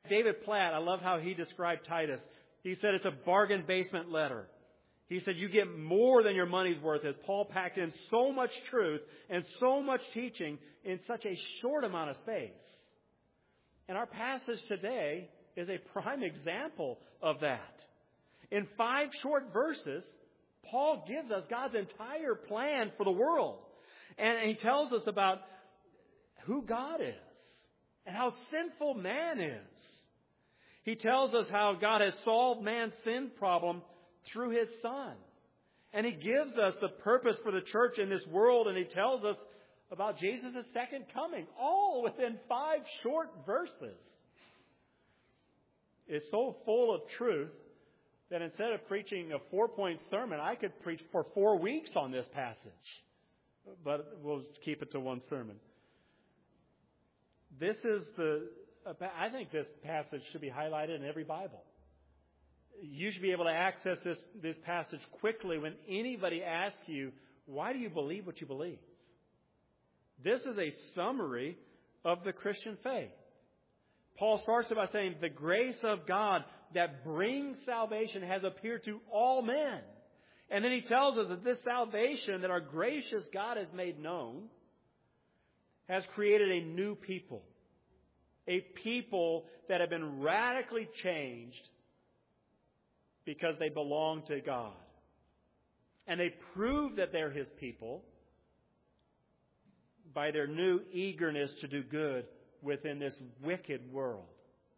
David Platt, I love how he described Titus. He said it's a bargain basement letter. He said you get more than your money's worth as Paul packed in so much truth and so much teaching in such a short amount of space. And our passage today is a prime example of that. In 5 short verses, Paul gives us God's entire plan for the world. And he tells us about who God is and how sinful man is. He tells us how God has solved man's sin problem through His Son. And He gives us the purpose for the church in this world, and He tells us about Jesus' second coming, all within 5 short verses. It's so full of truth that instead of preaching a 4-point sermon, I could preach for 4 weeks on this passage. But we'll keep it to one sermon. I think this passage should be highlighted in every Bible. You should be able to access this passage quickly when anybody asks you, why do you believe what you believe? This is a summary of the Christian faith. Paul starts it by saying, the grace of God that brings salvation has appeared to all men. And then he tells us that this salvation that our gracious God has made known has created a new people. A people that have been radically changed because they belong to God. And they prove that they're His people by their new eagerness to do good within this wicked world.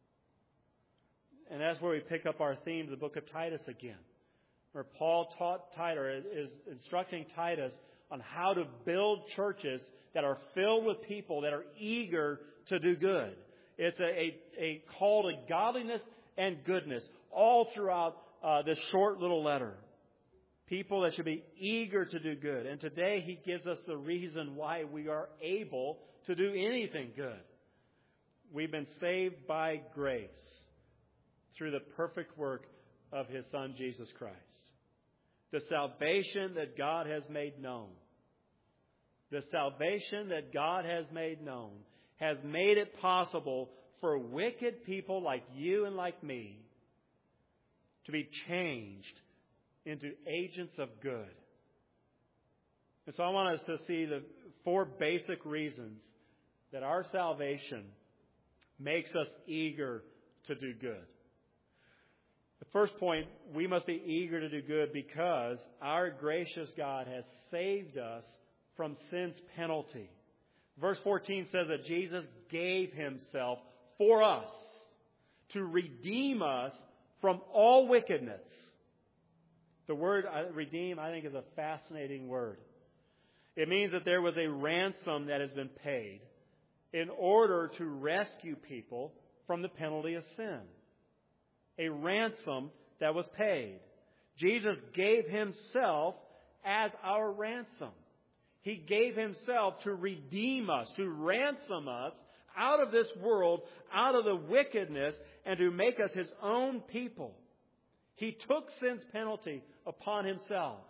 And that's where we pick up our theme of the book of Titus again, where Paul is instructing Titus on how to build churches that are filled with people that are eager to do good. It's a call to godliness and goodness all throughout this short little letter. People that should be eager to do good. And today he gives us the reason why we are able to do anything good. We've been saved by grace through the perfect work of His Son, Jesus Christ. The salvation that God has made known. The salvation that God has made known has made it possible for wicked people like you and like me to be changed into agents of good. And so I want us to see the 4 basic reasons that our salvation makes us eager to do good. The first point, we must be eager to do good because our gracious God has saved us from sin's penalty. Verse 14 says that Jesus gave Himself for us to redeem us from all wickedness. The word redeem, I think, is a fascinating word. It means that there was a ransom that has been paid in order to rescue people from the penalty of sin. A ransom that was paid. Jesus gave Himself as our ransom. He gave Himself to redeem us, to ransom us out of this world, out of the wickedness, and to make us His own people. He took sin's penalty upon Himself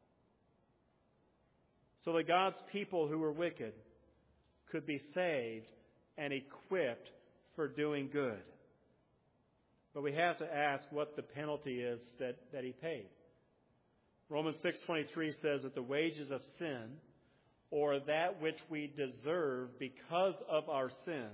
so that God's people who were wicked could be saved and equipped for doing good. But we have to ask what the penalty is that He paid. Romans 6:23 says that the wages of sin, or that which we deserve because of our sin,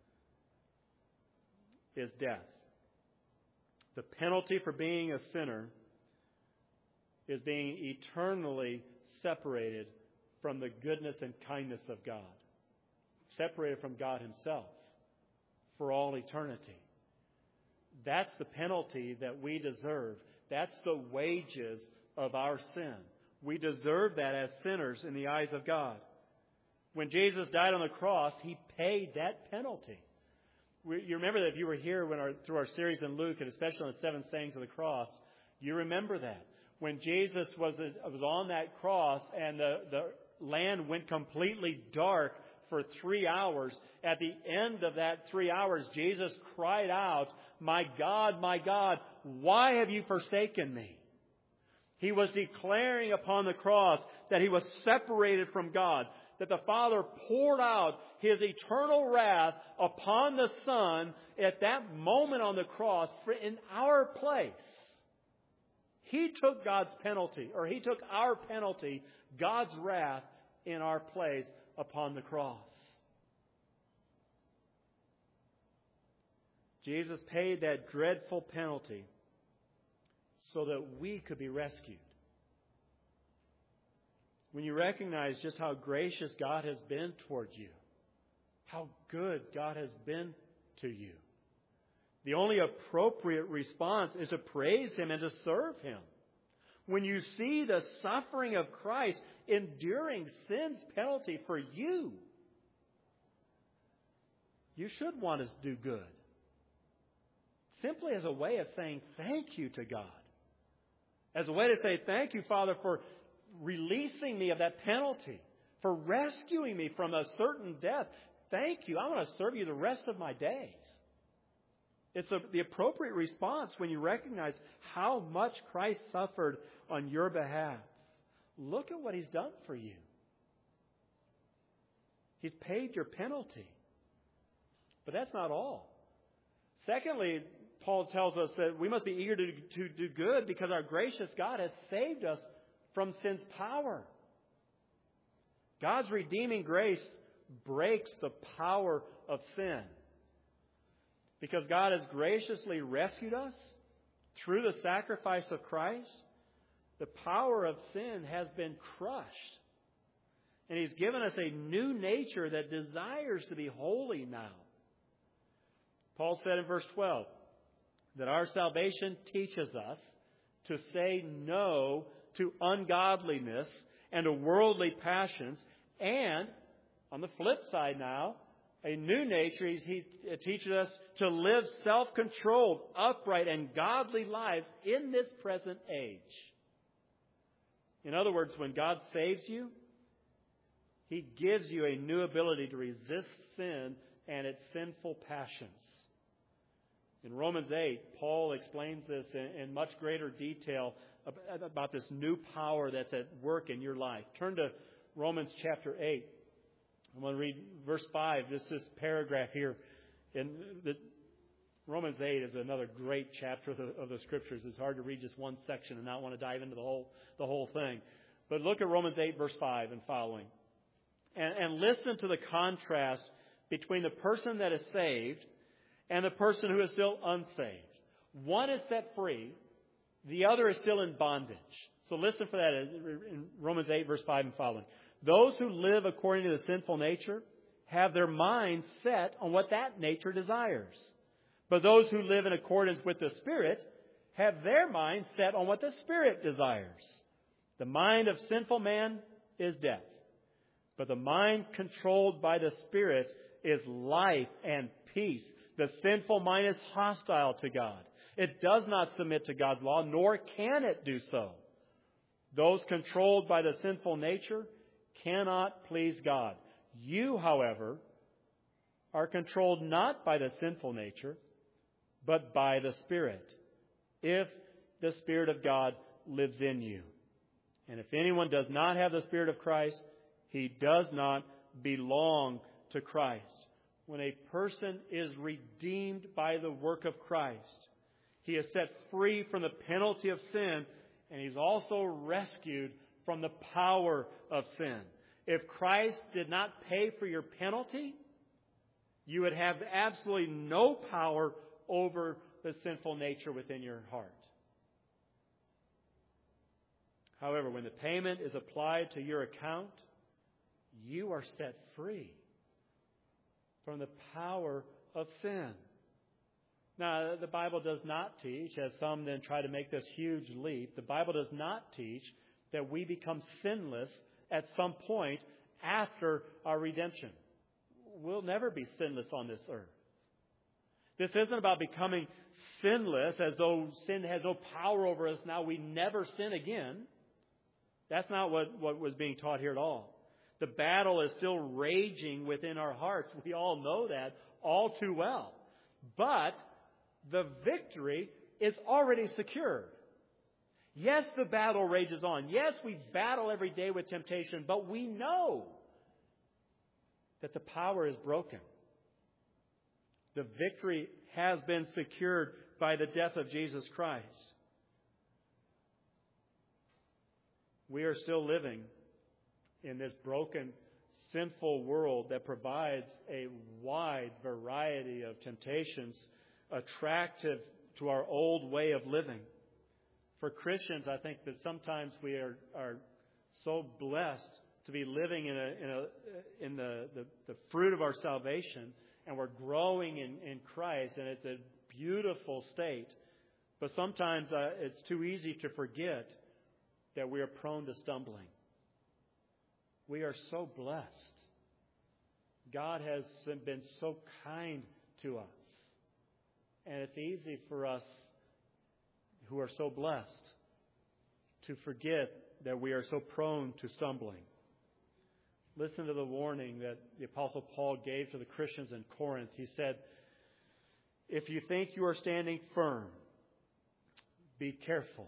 is death. The penalty for being a sinner is being eternally separated from the goodness and kindness of God. Separated from God Himself for all eternity. That's the penalty that we deserve. That's the wages of our sin. We deserve that as sinners in the eyes of God. When Jesus died on the cross, He paid that penalty. You remember that if you were here through our series in Luke, and especially on the 7 sayings of the cross, you remember that. When Jesus was on that cross and the land went completely dark for 3 hours, at the end of that 3 hours, Jesus cried out, my God, why have you forsaken me?" He was declaring upon the cross that He was separated from God, that the Father poured out His eternal wrath upon the Son at that moment on the cross in our place. He took God's penalty, or He took our penalty, God's wrath, in our place upon the cross. Jesus paid that dreadful penalty so that we could be rescued. When you recognize just how gracious God has been toward you, how good God has been to you, the only appropriate response is to praise Him and to serve Him. When you see the suffering of Christ enduring sin's penalty for you, you should want to do good. Simply as a way of saying thank you to God. As a way to say, thank you, Father, for releasing me of that penalty, for rescuing me from a certain death. Thank you. I want to serve you the rest of my days. It's the appropriate response when you recognize how much Christ suffered on your behalf. Look at what He's done for you. He's paid your penalty. But that's not all. Secondly, Paul tells us that we must be eager to do good because our gracious God has saved us from sin's power. God's redeeming grace breaks the power of sin. Because God has graciously rescued us through the sacrifice of Christ, the power of sin has been crushed. And He's given us a new nature that desires to be holy now. Paul said in verse 12 that our salvation teaches us to say no to ungodliness and to worldly passions. And on the flip side now, a new nature, He teaches us to live self-controlled, upright, and godly lives in this present age. In other words, when God saves you, He gives you a new ability to resist sin and its sinful passions. In Romans 8, Paul explains this in much greater detail about this new power that's at work in your life. Turn to Romans chapter 8. I'm going to read verse 5, just this paragraph here. Romans 8 is another great chapter of the Scriptures. It's hard to read just one section and not want to dive into the whole thing. But look at Romans 8, verse 5 and following. And listen to the contrast between the person that is saved and the person who is still unsaved. One is set free. The other is still in bondage. So listen for that in Romans 8, verse 5 and following. Those who live according to the sinful nature have their minds set on what that nature desires. But those who live in accordance with the Spirit have their minds set on what the Spirit desires. The mind of sinful man is death. But the mind controlled by the Spirit is life and peace. The sinful mind is hostile to God. It does not submit to God's law, nor can it do so. Those controlled by the sinful nature cannot please God. You, however, are controlled not by the sinful nature, but by the Spirit, if the Spirit of God lives in you. And if anyone does not have the Spirit of Christ, he does not belong to Christ. When a person is redeemed by the work of Christ, he is set free from the penalty of sin, and he's also rescued from the power of sin. If Christ did not pay for your penalty, you would have absolutely no power over the sinful nature within your heart. However, when the payment is applied to your account, you are set free from the power of sin. Now, the Bible does not teach, as some then try to make this huge leap, the Bible does not teach that we become sinless at some point after our redemption. We'll never be sinless on this earth. This isn't about becoming sinless as though sin has no power over us now. We never sin again. That's not what was being taught here at all. The battle is still raging within our hearts. We all know that all too well. But the victory is already secured. Yes, the battle rages on. Yes, we battle every day with temptation, but we know that the power is broken. The victory has been secured by the death of Jesus Christ. We are still living in this broken, sinful world that provides a wide variety of temptations attractive to our old way of living. For Christians, I think that sometimes we are so blessed to be living in the fruit of our salvation, and we're growing in Christ, and it's a beautiful state. But sometimes it's too easy to forget that we are prone to stumbling. We are so blessed. God has been so kind to us. And it's easy for us who are so blessed to forget that we are so prone to stumbling. Listen to the warning that the Apostle Paul gave to the Christians in Corinth. He said, if you think you are standing firm, be careful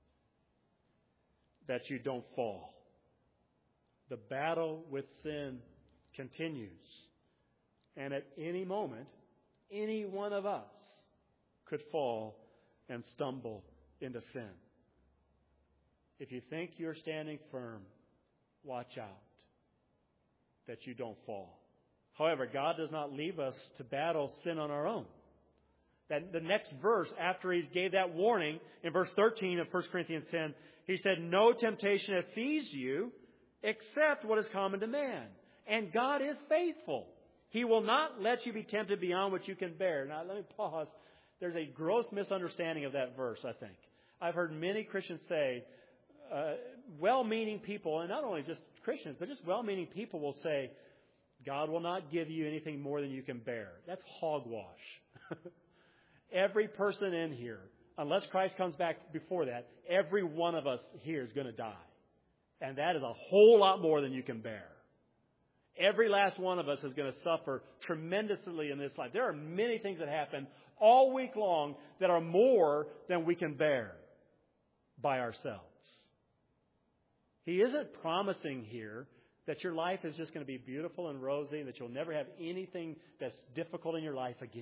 that you don't fall. The battle with sin continues. And at any moment, any one of us could fall and stumble into sin. If you think you're standing firm, watch out that you don't fall. However, God does not leave us to battle sin on our own. That the next verse, after he gave that warning, in verse 13 of 1 Corinthians 10, he said, no temptation has seized you except what is common to man. And God is faithful. He will not let you be tempted beyond what you can bear. Now, let me pause. There's a gross misunderstanding of that verse, I think. I've heard many Christians say, well-meaning people, and not only just Christians, but just well-meaning people will say, God will not give you anything more than you can bear. That's hogwash. Every person in here, unless Christ comes back before that, every one of us here is going to die. And that is a whole lot more than you can bear. Every last one of us is going to suffer tremendously in this life. There are many things that happen all week long that are more than we can bear by ourselves. He isn't promising here that your life is just going to be beautiful and rosy and that you'll never have anything that's difficult in your life again.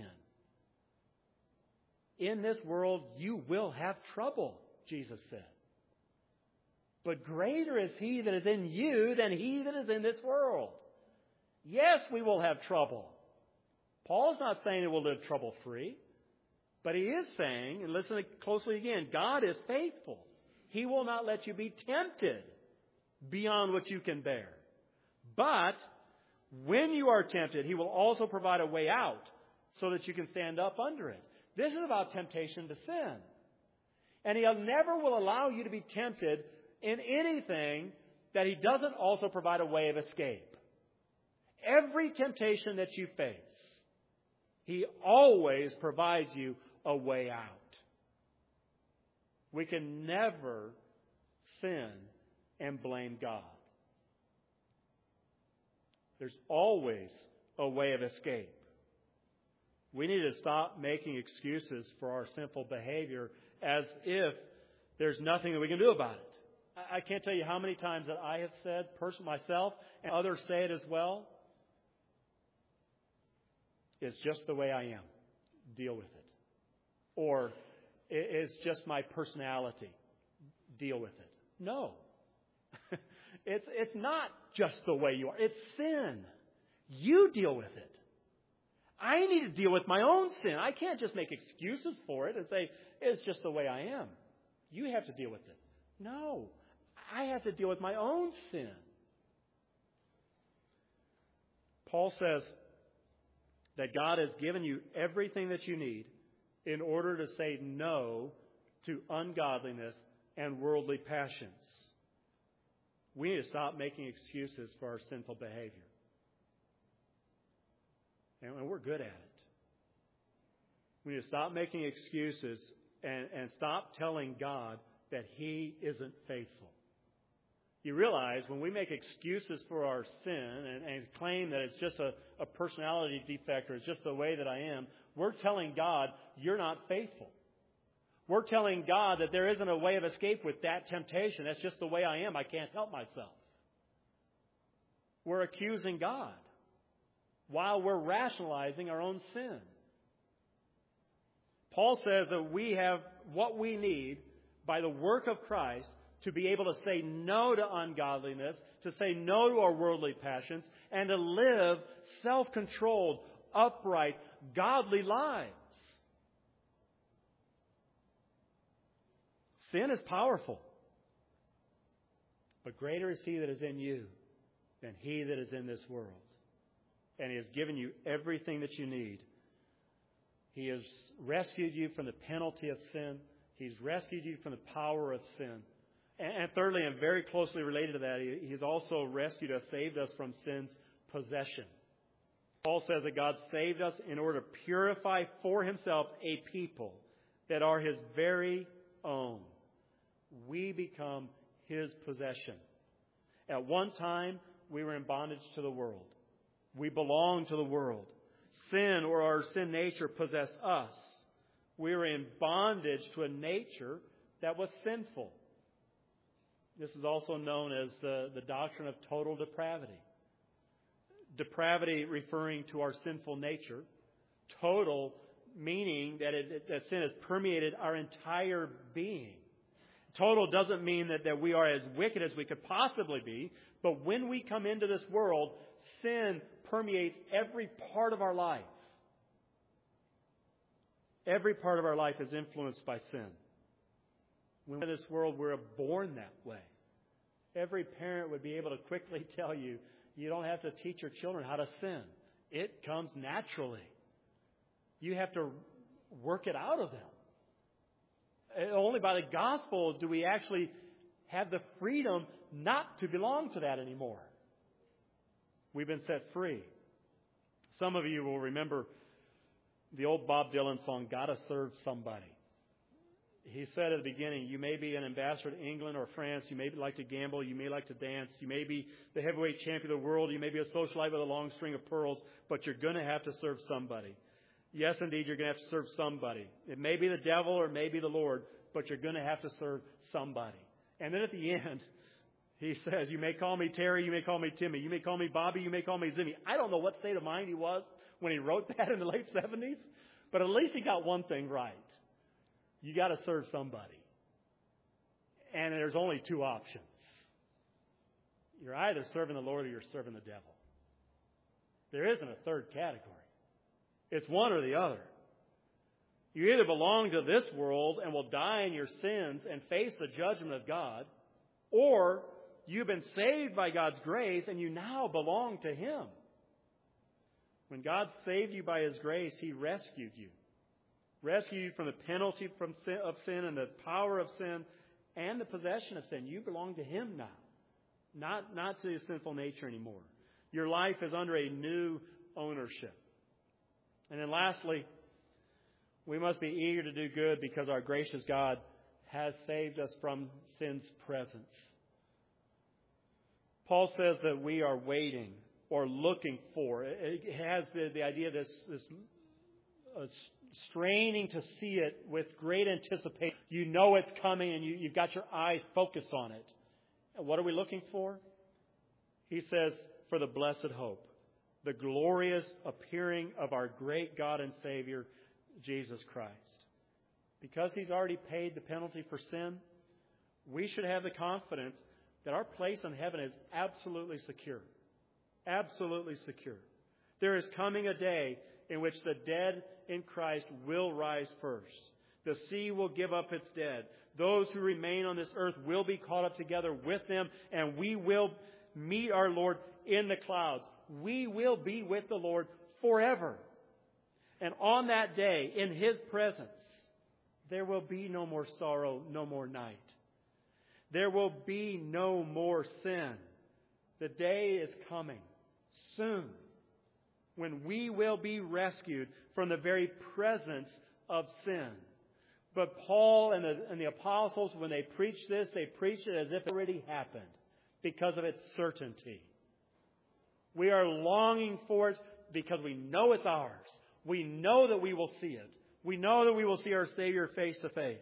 In this world, you will have trouble, Jesus said. But greater is He that is in you than he that is in this world. Yes, we will have trouble. Paul's not saying that we'll live trouble-free. But he is saying, and listen closely again, God is faithful. He will not let you be tempted beyond what you can bear. But when you are tempted, He will also provide a way out so that you can stand up under it. This is about temptation to sin. And He never will allow you to be tempted in anything that He doesn't also provide a way of escape. Every temptation that you face, He always provides you a way out. We can never sin and blame God. There's always a way of escape. We need to stop making excuses for our sinful behavior as if there's nothing that we can do about it. I can't tell you how many times that I have said, myself, and others say it as well. It's just the way I am. Deal with it. Or it's just my personality. Deal with it. No. It's not just the way you are. It's sin. You deal with it. I need to deal with my own sin. I can't just make excuses for it and say, it's just the way I am. You have to deal with it. No. I have to deal with my own sin. Paul says that God has given you everything that you need in order to say no to ungodliness and worldly passions. We need to stop making excuses for our sinful behavior. And we're good at it. We need to stop making excuses and stop telling God that He isn't faithful. You realize when we make excuses for our sin and claim that it's just a personality defect or it's just the way that I am, we're telling God, you're not faithful. We're telling God that there isn't a way of escape with that temptation. That's just the way I am. I can't help myself. We're accusing God. while we're rationalizing our own sin. Paul says that we have what we need by the work of Christ to be able to say no to ungodliness, to say no to our worldly passions, and to live self-controlled, upright, godly lives. Sin is powerful. But greater is He that is in you than he that is in this world. And He has given you everything that you need. He has rescued you from the penalty of sin. He's rescued you from the power of sin. And thirdly, and very closely related to that, He has also rescued us, saved us from sin's possession. Paul says that God saved us in order to purify for Himself a people that are His very own. We become His possession. At one time, we were in bondage to the world. We belonged to the world. Sin, or our sin nature, possessed us. We were in bondage to a nature that was sinful. This is also known as the doctrine of total depravity. Depravity referring to our sinful nature. Total meaning that sin has permeated our entire being. Total doesn't mean that we are as wicked as we could possibly be. But when we come into this world, sin permeates every part of our life. Every part of our life is influenced by sin. When we're in this world, we're born that way. Every parent would be able to quickly tell you, you don't have to teach your children how to sin. It comes naturally. You have to work it out of them. Only by the gospel do we actually have the freedom not to belong to that anymore. We've been set free. Some of you will remember the old Bob Dylan song, Gotta Serve Somebody. He said at the beginning, you may be an ambassador to England or France, you may like to gamble, you may like to dance, you may be the heavyweight champion of the world, you may be a socialite with a long string of pearls, but you're going to have to serve somebody. Yes, indeed, you're going to have to serve somebody. It may be the devil or it may be the Lord, but you're going to have to serve somebody. And then at the end, he says, you may call me Terry, you may call me Timmy, you may call me Bobby, you may call me Zimmy. I don't know what state of mind he was when he wrote that in the late 70s, but at least he got one thing right. You got to serve somebody. And there's only two options. You're either serving the Lord or you're serving the devil. There isn't a third category. It's one or the other. You either belong to this world and will die in your sins and face the judgment of God, or you've been saved by God's grace and you now belong to Him. When God saved you by His grace, He rescued you. Rescued you from the penalty of sin and the power of sin and the possession of sin. You belong to Him now, not to your sinful nature anymore. Your life is under a new ownership. And then lastly, we must be eager to do good because our gracious God has saved us from sin's presence. Paul says that we are waiting or looking for. It has the idea of this straining to see it with great anticipation. You know it's coming and you've got your eyes focused on it. And what are we looking for? He says, for the blessed hope, the glorious appearing of our great God and Savior, Jesus Christ. Because He's already paid the penalty for sin, we should have the confidence that our place in heaven is absolutely secure. Absolutely secure. There is coming a day in which the dead in Christ will rise first. The sea will give up its dead. Those who remain on this earth will be caught up together with them, and we will meet our Lord in the clouds. We will be with the Lord forever. And on that day, in His presence, there will be no more sorrow, no more night. There will be no more sin. The day is coming soon when we will be rescued from the very presence of sin. But Paul and the apostles, when they preached this, they preached it as if it already happened because of its certainty. We are longing for it because we know it's ours. We know that we will see it. We know that we will see our Savior face to face.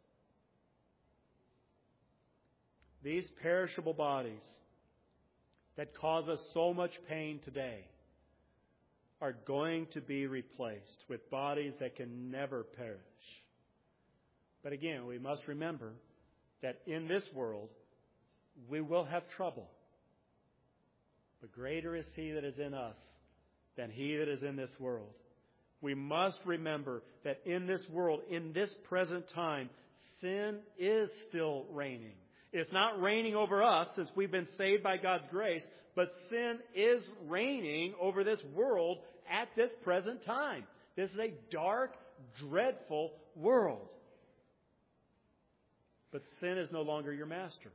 These perishable bodies that cause us so much pain today are going to be replaced with bodies that can never perish. But again, we must remember that in this world, we will have trouble. But greater is He that is in us than he that is in this world. We must remember that in this world, in this present time, sin is still reigning. It's not reigning over us since we've been saved by God's grace, but sin is reigning over this world at this present time. This is a dark, dreadful world. But sin is no longer your master.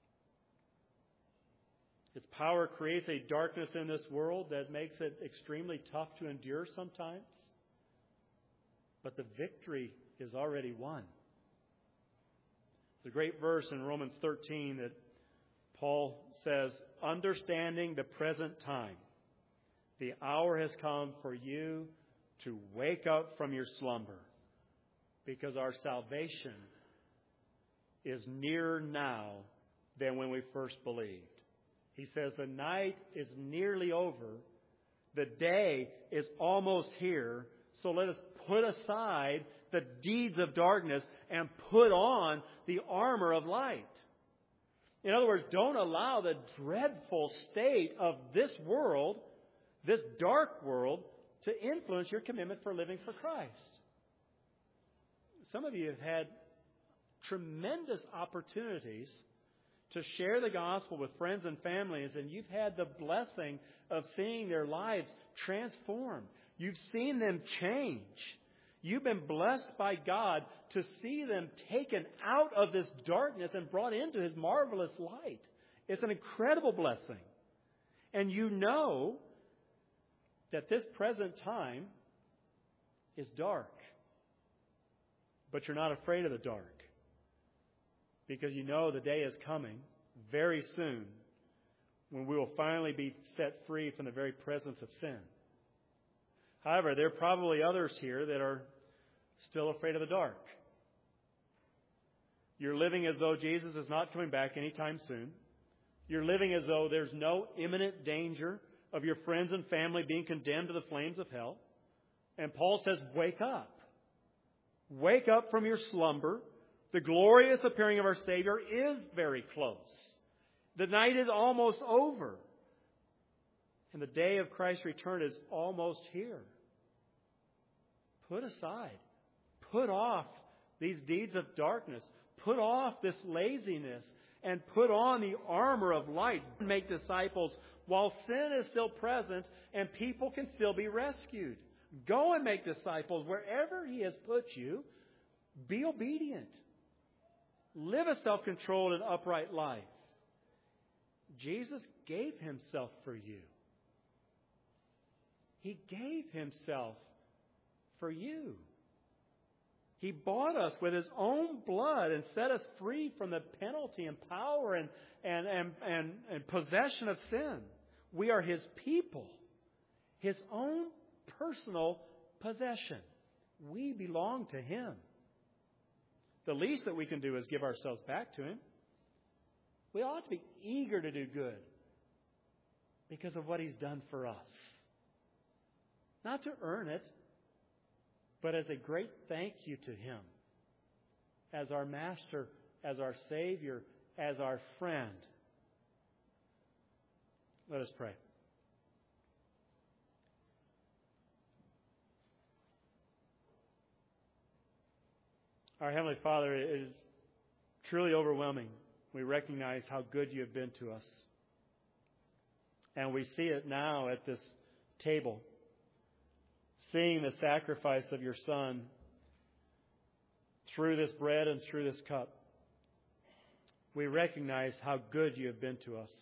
Its power creates a darkness in this world that makes it extremely tough to endure sometimes. But the victory is already won. It's a great verse in Romans 13 that Paul says, understanding the present time, the hour has come for you to wake up from your slumber, because our salvation is nearer now than when we first believed. He says the night is nearly over. The day is almost here. So let us put aside the deeds of darkness and put on the armor of light. In other words, don't allow the dreadful state of this world, this dark world, to influence your commitment for living for Christ. Some of you have had tremendous opportunities to share the gospel with friends and families, and you've had the blessing of seeing their lives transformed. You've seen them change. You've been blessed by God to see them taken out of this darkness and brought into His marvelous light. It's an incredible blessing. And you know that this present time is dark. But you're not afraid of the dark, because you know the day is coming very soon when we will finally be set free from the very presence of sin. However, there are probably others here that are still afraid of the dark. You're living as though Jesus is not coming back anytime soon. You're living as though there's no imminent danger of your friends and family being condemned to the flames of hell. And Paul says, wake up. Wake up from your slumber. The glorious appearing of our Savior is very close. The night is almost over. And the day of Christ's return is almost here. Put aside, put off these deeds of darkness. Put off this laziness and put on the armor of light. Make disciples while sin is still present and people can still be rescued. Go and make disciples wherever He has put you. Be obedient. Live a self-controlled and upright life. Jesus gave Himself for you. He gave Himself for you. He bought us with His own blood and set us free from the penalty and power and possession of sin. We are His people, His own personal possession. We belong to Him. The least that we can do is give ourselves back to Him. We ought to be eager to do good because of what He's done for us. Not to earn it, but as a great thank you to Him, as our Master, as our Savior, as our friend. Let us pray. Our Heavenly Father, it is truly overwhelming. We recognize how good You have been to us. And we see it now at this table, seeing the sacrifice of Your Son through this bread and through this cup. We recognize how good You have been to us.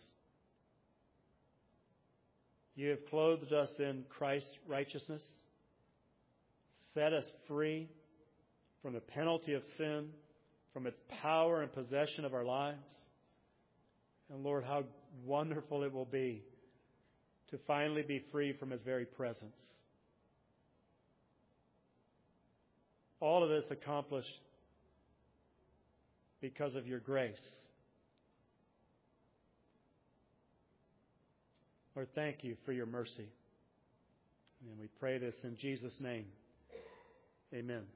You have clothed us in Christ's righteousness, set us free from the penalty of sin, from its power and possession of our lives. And Lord, how wonderful it will be to finally be free from His very presence. All of this accomplished because of Your grace. Lord, thank You for Your mercy. And we pray this in Jesus' name. Amen.